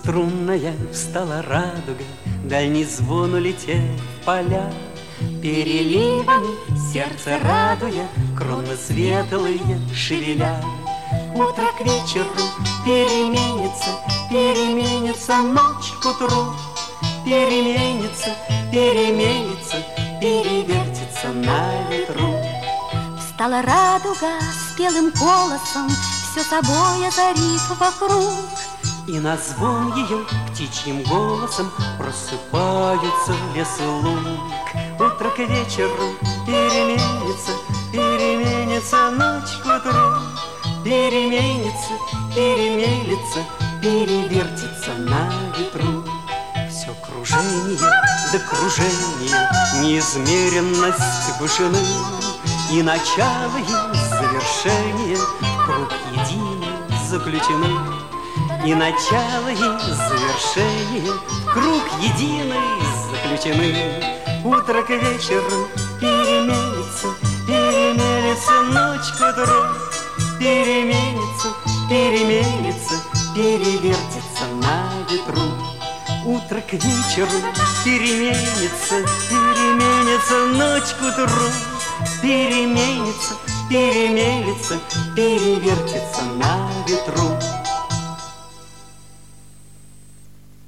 Струнная стала радуга, дальний звон улетел в поля. Переливами сердце радуя, кроны светлые шевеля. Утро к вечеру переменится, переменится ночь к утру. Переменится, переменится, перевертится на ветру. Встала радуга с белым голосом, все собой озарив вокруг. И на звон ее птичьим голосом просыпаются лес и луг. Утро к вечеру переменится, переменится ночь к утру. Переменится, перемелится, перевертится на ветру. Все кружение до кружения, неизмеренность вышины, и начало, и завершение в круг единый заключены. И начало, и завершение в круг единый заключены. Утро к вечеру переменится, переменится ночь к утру. Переменится, переменится, перевертится на ветру. Утро к вечеру переменится, переменится ночь к утру. Переменится, перемелится, перевертится на ветру.